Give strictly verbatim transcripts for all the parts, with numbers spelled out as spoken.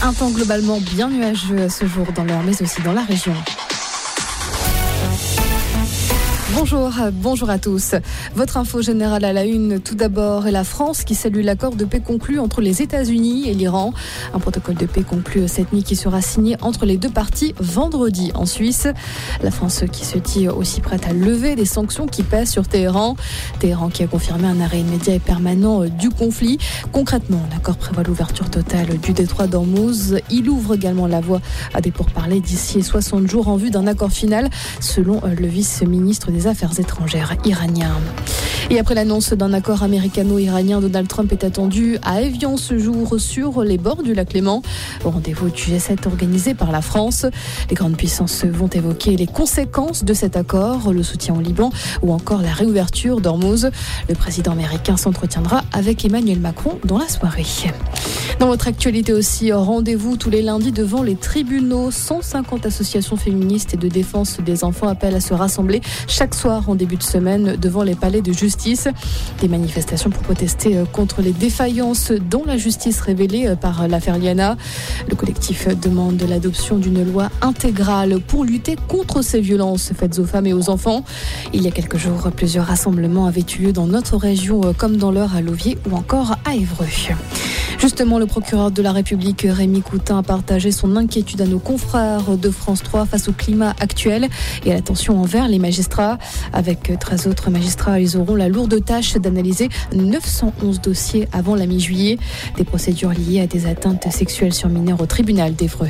Un temps globalement bien nuageux ce jour dans l'heure, mais aussi dans la région. Bonjour, bonjour à tous. Votre info générale à la une, tout d'abord, est la France qui salue l'accord de paix conclu entre les États-Unis et l'Iran. Un protocole de paix conclu cette nuit qui sera signé entre les deux parties vendredi en Suisse. La France qui se dit aussi prête à lever des sanctions qui pèsent sur Téhéran. Téhéran qui a confirmé un arrêt immédiat et permanent du conflit. Concrètement, l'accord prévoit l'ouverture totale du détroit d'Ormuz. Il ouvre également la voie à des pourparlers d'ici soixante jours en vue d'un accord final, selon le vice-ministre des Affaires étrangères iranien. Et après l'annonce d'un accord américano-iranien, Donald Trump est attendu à Évian ce jour sur les bords du lac Léman. Au rendez-vous du G sept organisé par la France. Les grandes puissances vont évoquer les conséquences de cet accord, le soutien au Liban ou encore la réouverture d'Ormuz. Le président américain s'entretiendra avec Emmanuel Macron dans la soirée. Dans votre actualité aussi, rendez-vous tous les lundis devant les tribunaux. cent cinquante associations féministes et de défense des enfants appellent à se rassembler chaque soir en début de semaine devant les palais de justice. Des manifestations pour protester contre les défaillances dont la justice révélée par l'affaire Liana. Le collectif demande l'adoption d'une loi intégrale pour lutter contre ces violences faites aux femmes et aux enfants. Il y a quelques jours, plusieurs rassemblements avaient eu lieu dans notre région comme dans l'Eure à Louviers ou encore à Évreux. Justement, le procureur de la République, Rémi Coutin, a partagé son inquiétude à nos confrères de France trois face au climat actuel et à la tension envers les magistrats. Avec treize autres magistrats, ils auront la lourde tâche d'analyser neuf cent onze dossiers avant la mi-juillet. Des procédures liées à des atteintes sexuelles sur mineurs au tribunal d'Évreux.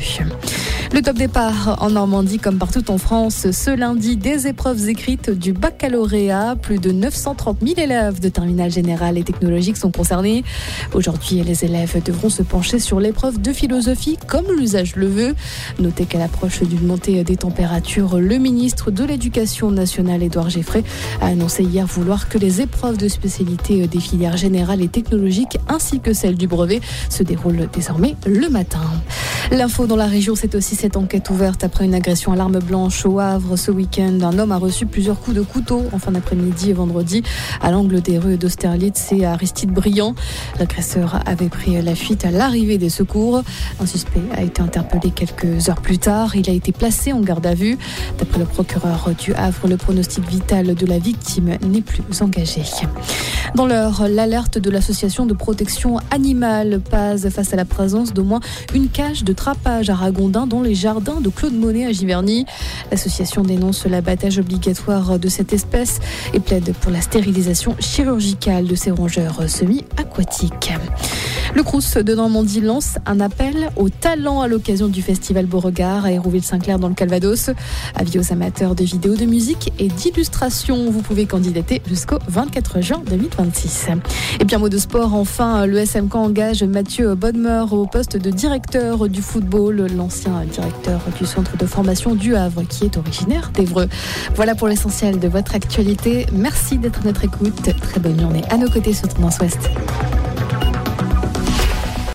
Le top départ en Normandie, comme partout en France, ce lundi, des épreuves écrites du baccalauréat. Plus de neuf cent trente mille élèves de terminale générale et technologique sont concernés. Aujourd'hui, les élèves devront se pencher sur l'épreuve de philosophie comme l'usage le veut. Notez qu'à l'approche d'une montée des températures, le ministre de l'Éducation nationale, Édouard Geffray, a annoncé hier vouloir que les épreuves de spécialité des filières générales et technologiques ainsi que celles du brevet se déroulent désormais le matin. L'info dans la région, c'est aussi cette enquête ouverte après une agression à l'arme blanche au Havre ce week-end. Un homme a reçu plusieurs coups de couteau en fin d'après-midi et vendredi à l'angle des rues d'Austerlitz et Aristide-Briand. L'agresseur avait pris la fuite à l'arrivée des secours. Un suspect a été interpellé quelques heures plus tard. Il a été placé en garde à vue. D'après le procureur du Havre, le pronostic vital de la victime n'est plus engagé. Dans l'heure, l'alerte de l'association de protection animale passe face à la présence d'au moins une cage de trapage à Ragondin dans les jardins de Claude Monet à Giverny. L'association dénonce l'abattage obligatoire de cette espèce et plaide pour la stérilisation chirurgicale de ces rongeurs semi-aquatiques. Le Crous de Normandie lance un appel aux talents à l'occasion du festival Beauregard à Hérouville-Saint-Clair dans le Calvados. Avis aux amateurs de vidéos de musique et d'illustration. Vous pouvez candidater jusqu'au vingt-quatre juin deux mille vingt-six. Et bien, mot de sport, enfin, le S M K engage Mathieu Bodmer au poste de directeur du football, l'ancien directeur du centre de formation du Havre qui est originaire d'Évreux. Voilà pour l'essentiel de votre actualité. Merci d'être à notre écoute. Très bonne journée à nos côtés sur Tendance Ouest.